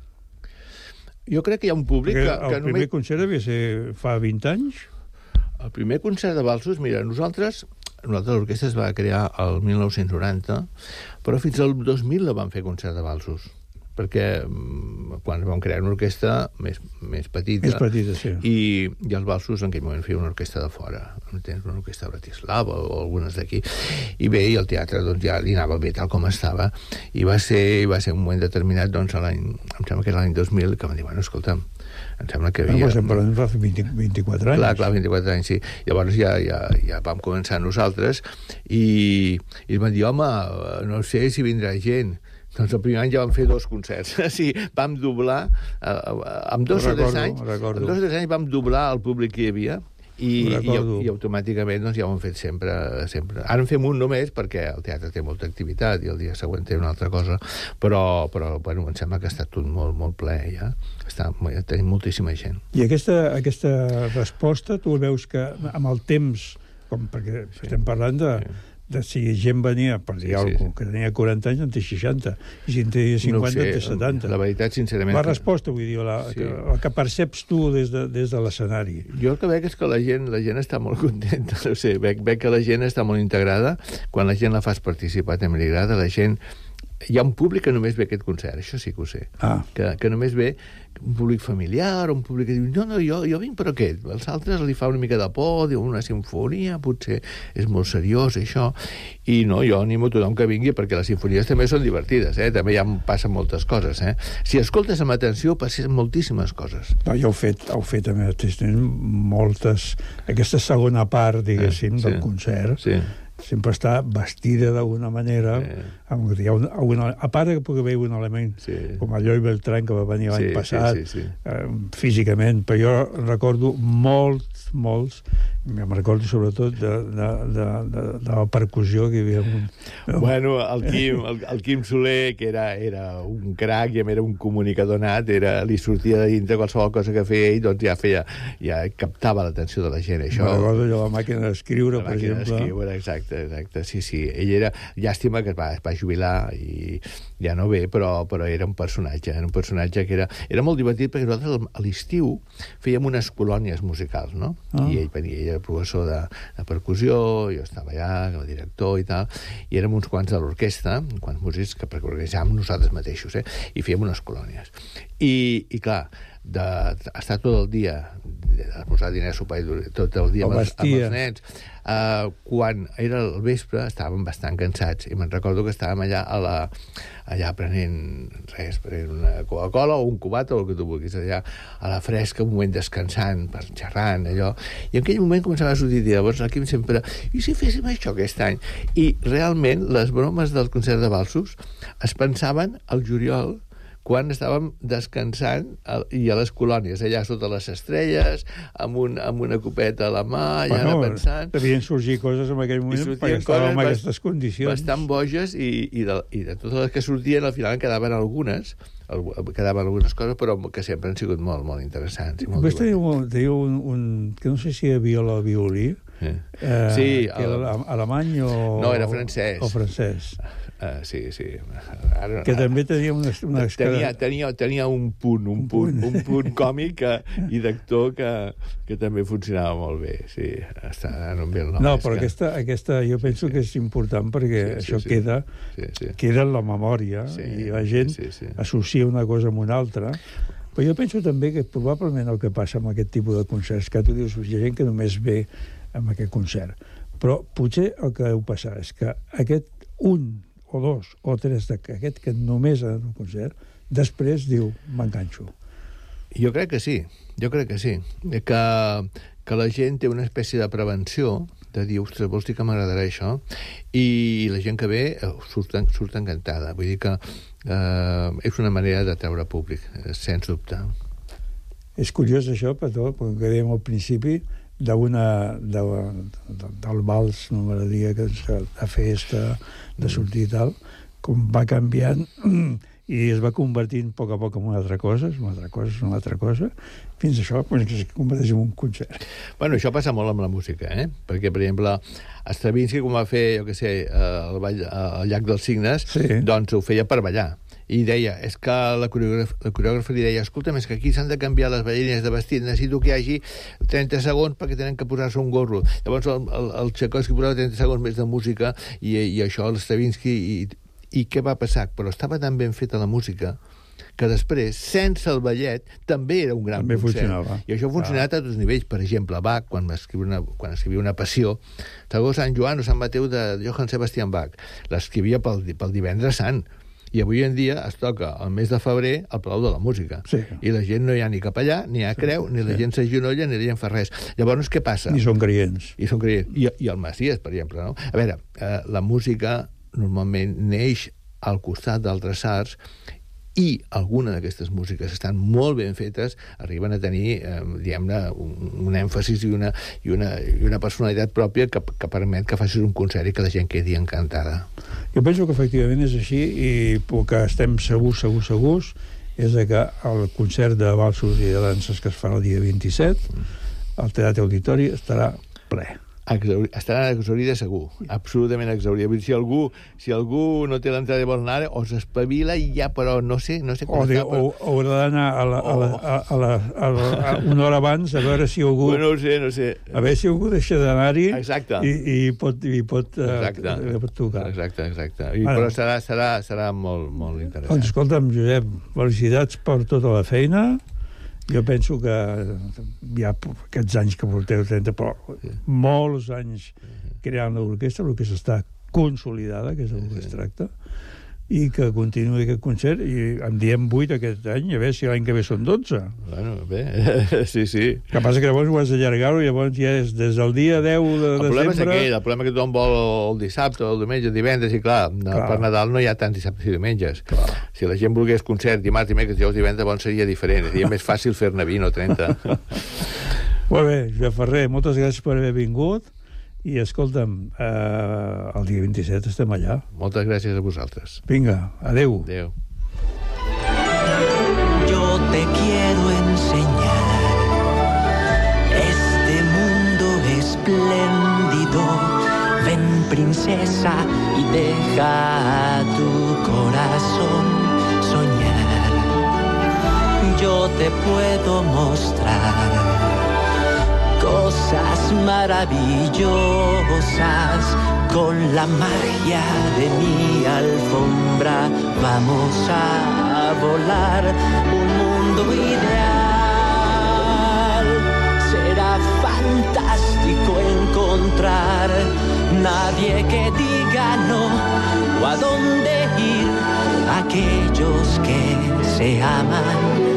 Jo crec que hi ha un públic que el primer concert devia ser fa 20 anys? El primer concert de valsos, mira, nosaltres l'orquestra es va crear el 1990, però fins al 2000 la vam fer concert de valsos, perquè quan vam crear una orquestra més petita, sí. I els valsos en aquell moment feia una orquestra de fora, una orquestra de Bratislava o algunes d'aquí, i bé, i el teatre doncs, ja li anava bé tal com estava, i va ser un moment determinat, doncs, em sembla que era l'any 2000, que van dir, bueno, escolta'm, em sembla que havia... Però fa 24 anys. Clar, 24 anys, sí. Llavors ja vam començar nosaltres i van dir, home, no sé si vindrà gent. Doncs el primer any ja vam fer 2 concerts. Sí, vam doblar, amb 2 o 3 anys vam doblar el públic que hi havia i automàticament doncs, ja ho hem fet sempre. Ara en fem un només perquè el teatre té molta activitat i el dia següent té una altra cosa, però bueno, em sembla que ha estat tot molt, molt ple ja. Tenim moltíssima gent. I aquesta resposta, tu veus que amb el temps, perquè estem parlant de si gent venia, per dir alguna cosa, que tenia 40 anys, en té 60, i si en té 50, en té 70. La veritat, sincerament... La resposta, vull dir, el que perceps tu des de l'escenari. Jo el que veig és que la gent està molt contenta, no sé, veig que la gent està molt integrada, quan la gent la fas participar també li agrada, la gent... Hi ha un públic que només ve aquest concert, això sí que ho sé. Que només ve un públic familiar, un públic que diu, no, jo vinc per aquest. Els altres li fa una mica de por, diu una simfonia, potser és molt seriós, això. I no, jo animo tothom que vingui, perquè les simfonies també són divertides, també ja passen moltes coses, Si escoltes amb atenció, passen moltíssimes coses. No, ja heu fet també, moltes... Aquesta segona part, diguéssim, del concert, sempre està vestida d'alguna manera, a part que pugui haver un element com el Lloyd Beltran, que va venir l'any passat, físicament, però jo recordo molts, em recordo sobretot de la percussió que hi havia. Bueno, el Quim Soler, que era un crac i era un comunicador nat, li sortia de dintre qualsevol cosa que feia ell, doncs ja captava l'atenció de la gent. Me'n recordo jo la màquina d'escriure, per exemple. Exacte, sí. Ell era... Llàstima que es va jubilar i ja no ve, però era un personatge que era molt divertit, perquè nosaltres a l'estiu fèiem unes colònies musicals, no? I ell venia, ell era professor de percussió, jo estava allà, el director i tal, i érem uns quants de l'orquestra, uns quants músics que organitzàvem nosaltres mateixos, i fèiem unes colònies. I clar, d'estar tot el dia, de posar diners, sopar tot el dia amb els nens, quan era el vespre estàvem bastant cansats i me'n recordo que estàvem allà prenent una Coca-Cola o un cubat o el que tu vulguis, allà a la fresca, un moment descansant, xerrant, allò, i en aquell moment començava a sortir, llavors aquí sempre, i si féssim això aquest any? I realment les bromes del concert de valsos es pensaven al juliol, quan estàvem descansant i a les colònies, allà sota les estrelles, amb una copeta a la mà, allà pensant... Devien sorgir coses en aquell moment perquè estàvem en aquestes condicions. Bastant boges i de totes les que sortien, al final quedaven algunes coses, però que sempre han sigut molt, molt interessants. Després teniu un que no sé si hi havia el violí, sí, que era alemany o... No, era francès. O francès. Sí. Que també tenia tenia un punt còmic i d'actor que també funcionava molt bé. Sí, està en un bé el nom. No, però aquesta jo penso que és important perquè això queda en la memòria i la gent associa una cosa amb una altra. Però jo penso també que probablement el que passa amb aquest tipus de concerts, que tu dius, hi ha gent que només ve amb aquest concert, però potser el que deu passar és que aquest un o dos o tres d'aquest que només ha anat un concert, després diu, m'enganxo. Jo crec que sí. Que la gent té una espècie de prevenció de dir, ostres, vols dir que m'agradarà això? I la gent que ve surt encantada. Vull dir que és una manera de treure públic, sens dubte. És curiós això, perquè dèiem al principi del vals, no m'agradaria, de festa, de sortir i tal, com va canviant i es va convertint a poc en una altra cosa, fins a això que es converteix en un concert. Bueno, això passa molt amb la música, perquè, per exemple, Stravinsky, quan va fer, jo què sé, el Llac dels Cignes, doncs ho feia per ballar. I deia, és que la coreògrafa li deia, escolta'm, és que aquí s'han de canviar les ballarines de vestit, necessito que hi hagi 30 segons perquè tenen que posar-se un gorro. Llavors el Tchaikovsky posava 30 segons més de música i això, l'Stravinsky, i què va passar? Però estava tan ben feta la música que després, sense el ballet, també era un gran concert. Funcionava. I això ha funcionat a tots nivells. Per exemple, Bach, quan escrivia una passió, segons Sant Joan o Sant Mateu de Johann Sebastian Bach, l'escrivia pel divendres sant. I avui en dia es toca el mes de febrer al Palau de la Música. Sí. I la gent no hi ha ni capellà, ni hi ha creu, ni la gent s'agenolla, ni la gent fa res. Llavors, què passa? Ni són creients. I el Messies, per exemple, no? A veure, la música normalment neix al costat d'altres arts i alguna d'aquestes músiques estan molt ben fetes, arriben a tenir, diguem-ne, un èmfasis i una personalitat pròpia que permet que facis un concert i que la gent quedi encantada. Jo penso que efectivament és així i el que estem segurs és que el concert de valsos i de danses que es farà el dia 27 al Teatre Auditori estarà ple. Estarà exhaurida segur, absolutament exhaurida. Si algú no té l'entrada i vol anar, o s'espavila i ja, però no sé com està. O haurà d'anar a una hora abans a veure si algú... No sé. A veure si algú deixa d'anar-hi i pot tocar. Exacte. Però serà molt interessant. Doncs escolta'm, Josep, felicitats per tota la feina. Jo penso que hi ha aquests anys que porteu 30, però molts anys creant l'orquestra està consolidada, que és el que es tracta, i que continuï aquest concert, i en diem 8 aquest any, a veure si l'any que ve són 12. Bueno, bé, sí. El que passa que llavors ho has d'allargar-ho, llavors ja és des del dia 10 de desembre... El problema és aquell, el problema que tothom vol el dissabte, el diumenge, el divendres, i clar, per Nadal no hi ha tants dissabtes i diumenges. Si la gent volgués concert dimarts, dimecres, dijous, divendres, doncs seria diferent, seria més fàcil fer-ne 20 o 30. Molt bé, Josep Ferrer, moltes gràcies per haver vingut. I escolta'm, el dia 27 estem allà. Moltes gràcies a vosaltres. Vinga, adeu. Adeu. Yo te quiero enseñar este mundo espléndido. Ven, princesa, y deja a tu corazón soñar. Yo te puedo mostrar cosas maravillosas con la magia de mi alfombra. Vamos a volar un mundo ideal. Será fantástico encontrar nadie que diga no o a dónde ir. Aquellos que se aman.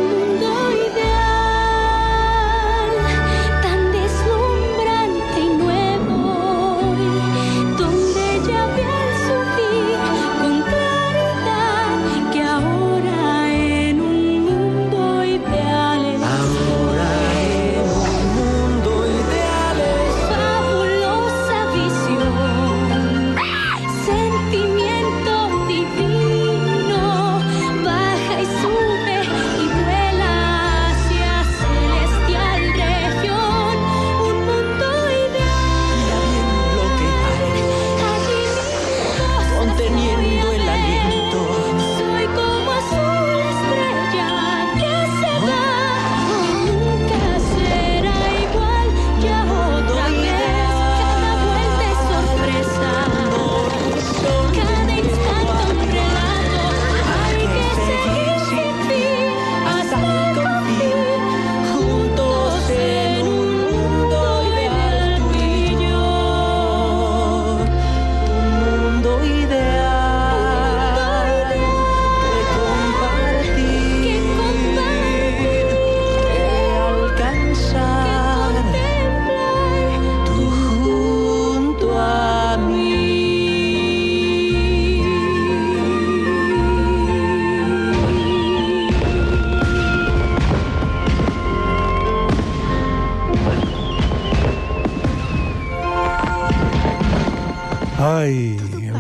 Ai,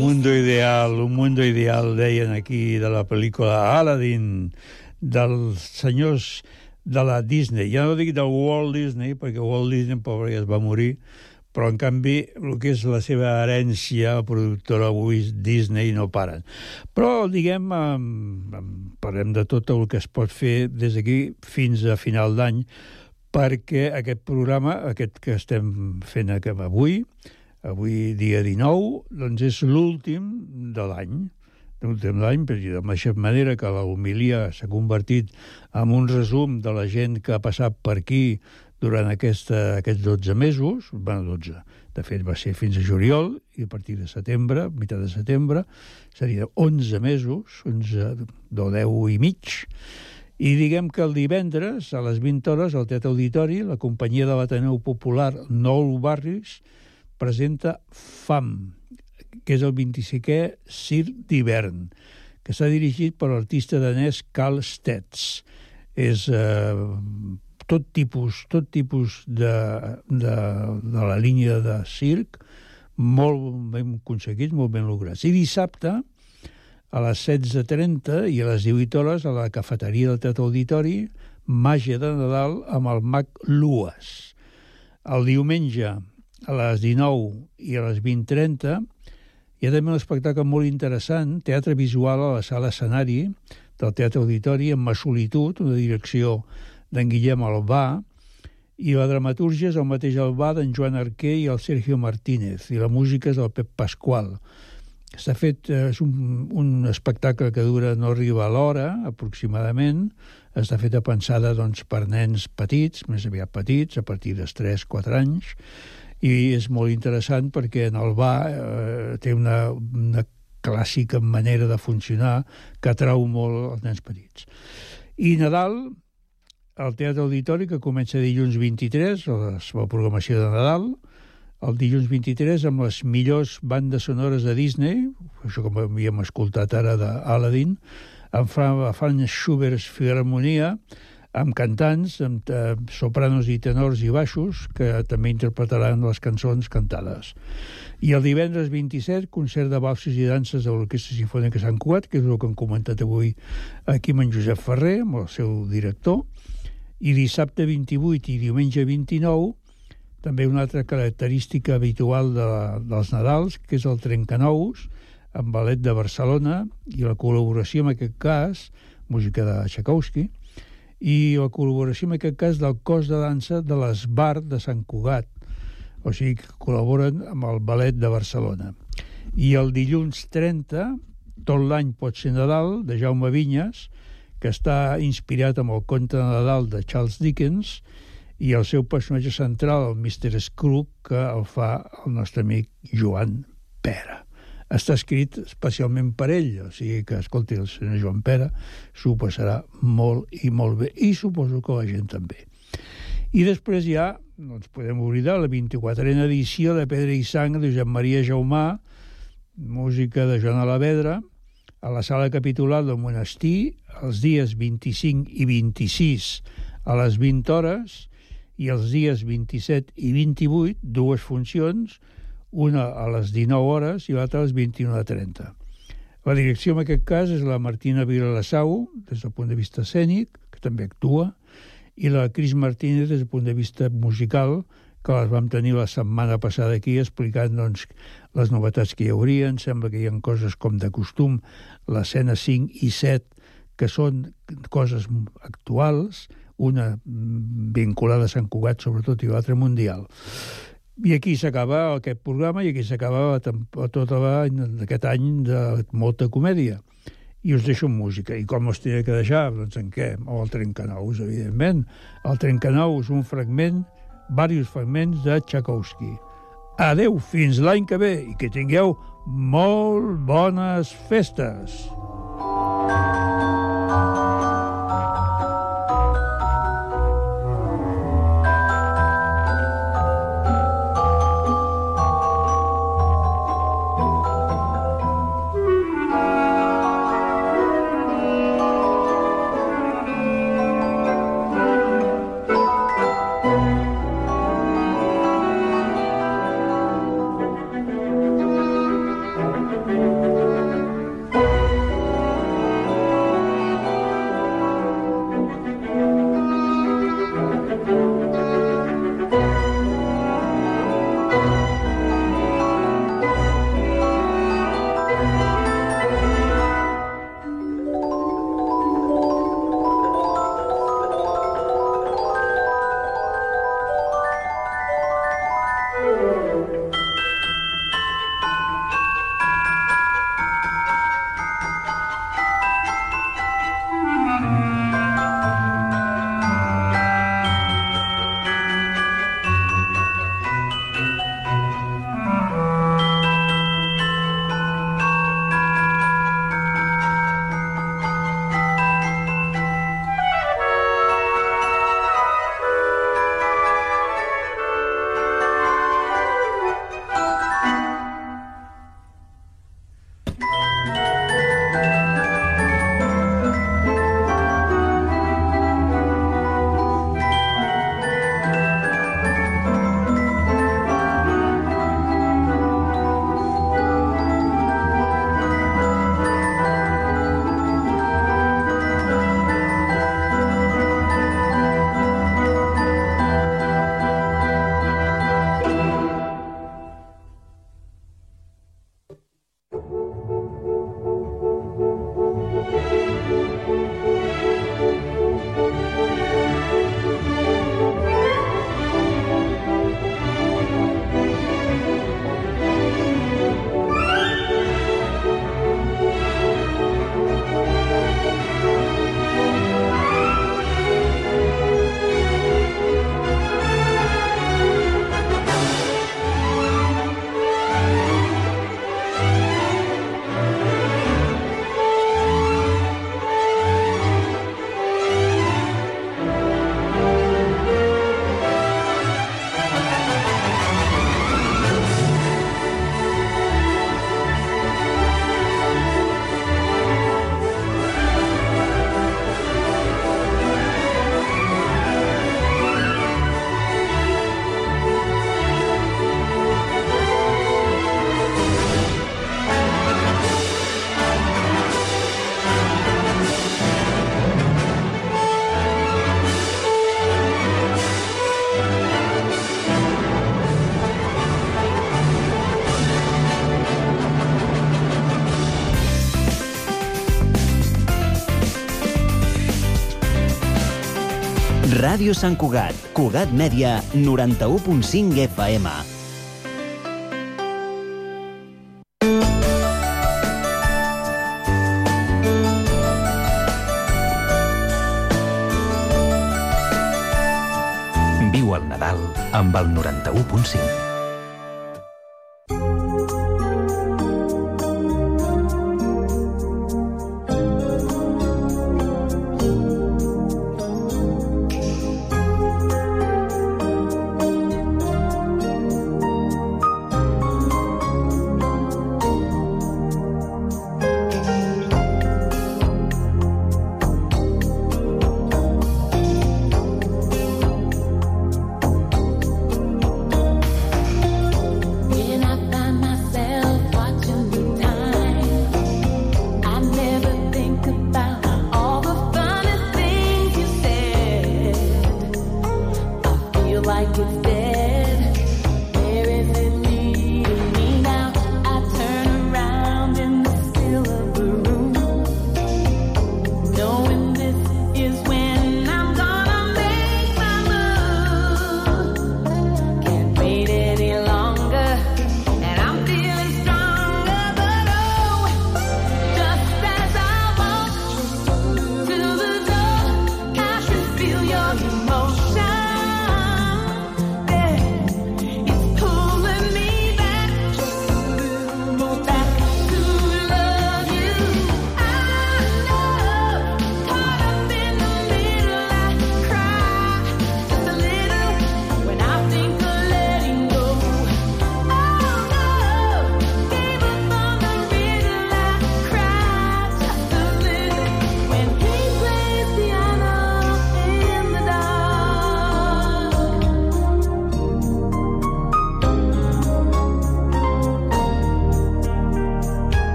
un mundo ideal, deien aquí, de la pel·lícula Aladdin, dels senyors de la Disney. Ja no dic del Walt Disney, perquè Walt Disney, pobre, ja es va morir, però, en canvi, el que és la seva herència, la productora avui Disney, no paren. Però, diguem, parlem de tot el que es pot fer des d'aquí fins a final d'any, perquè aquest programa, aquest que estem fent avui dia 19, doncs és l'últim de l'any, perquè de la mateixa manera que la homilia s'ha convertit en un resum de la gent que ha passat per aquí durant aquests 12 mesos, bueno, 12, de fet va ser fins a juliol, i a partir de setembre, meitat de setembre, seria 11 mesos, 11 o 10 i mig, i diguem que el divendres, a les 20 hores, al Teatre Auditori, la companyia de l'Ateneu Popular Nou Barris presenta FAM, que és el 25è Circ d'hivern, que s'ha dirigit per l'artista danès Carl Stets. És tot tipus de la línia de circ, molt ben aconseguits, molt ben lograts. I dissabte, a les 16:30 i a les 18 hores, a la cafeteria del Teatre Auditori, Màgia de Nadal amb el mag Luas. El diumenge, a les 19 i a les 20:30, hi ha també un espectacle molt interessant, teatre visual a la sala escenari del Teatre Auditori, amb Ma Solitud, una direcció d'en Guillem Albà, i la dramatúrgia és el mateix Albà, d'en Joan Arquer i el Sergio Martínez, i la música és del Pep Pasqual. S'ha fet, és un espectacle que dura, no arriba a l'hora, aproximadament, està feta pensada doncs, per nens petits, més aviat petits, a partir dels 3-4 anys, i és molt interessant perquè en Albà té una clàssica manera de funcionar que atrau molt els nens petits. I Nadal, al Teatre Auditori, que comença dilluns 23, la programació de Nadal, el dilluns 23 amb les millors bandes sonores de Disney, això com havíem escoltat ara d'Aladdin, amb Franz Schubert Filharmonia, amb cantants, amb sopranos i tenors i baixos, que també interpretaran les cançons cantades. I el divendres 27, concert de valses i danses de l'Orquestra Simfònica Sant Cugat, que és el que hem comentat avui aquí amb en Josep Ferrer, amb el seu director, i dissabte 28 i diumenge 29, també una altra característica habitual dels Nadals, que és el Trencanous, amb Ballet de Barcelona, i la col·laboració en aquest cas, música de Tchaikovsky, i la col·laboració en aquest cas del cos de dansa de l'Esbar de Sant Cugat, o sigui que col·laboren amb el Ballet de Barcelona. I el dilluns 30, Tot l'any pot ser Nadal, de Jaume Vinyes, que està inspirat amb el conte de Nadal de Charles Dickens, i el seu personatge central, el Mr. Scrooge, que el fa el nostre amic Joan Pera. Està escrit especialment per ell, o sigui que, escolti, el senyor Joan Pera s'ho passarà molt i molt bé, i suposo que la gent també. I després ja, no ens podem oblidar, la 24a edició de Pedra i Sang de Josep Maria Jaumà, música de Joan Alavedra, a la sala capitular del monestir, els dies 25 i 26 a les 20 hores, i els dies 27 i 28, dues funcions, una a les 19 hores i l'altra a les 21:30. La direcció en aquest cas és la Martina Vilassau, des del punt de vista escènic, que també actua, i la Cris Martínez des del punt de vista musical, que les vam tenir la setmana passada aquí explicant doncs, les novetats que hi hauria. Sembla que hi ha coses com de costum, l'escena 5 i 7, que són coses actuals, una vinculada a Sant Cugat sobretot i l'altra mundial. I aquí s'acaba aquest programa i aquí s'acaba tot aquest any de molta comèdia. I us deixo amb música. I com us tindré que deixar? Doncs en què? Amb el Trencanous, evidentment. El Trencanous, un fragment, diversos fragments de Tchaikovsky. Adeu, fins l'any que ve i que tingueu molt bones festes. Ràdio Sant Cugat. Cugat Mèdia, 91.5 FM. Viu el Nadal amb el 91.5.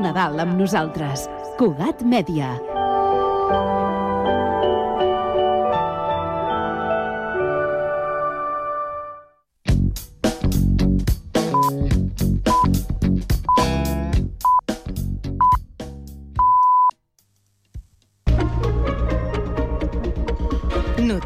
Nadal amb nosaltres. Cugat Mèdia.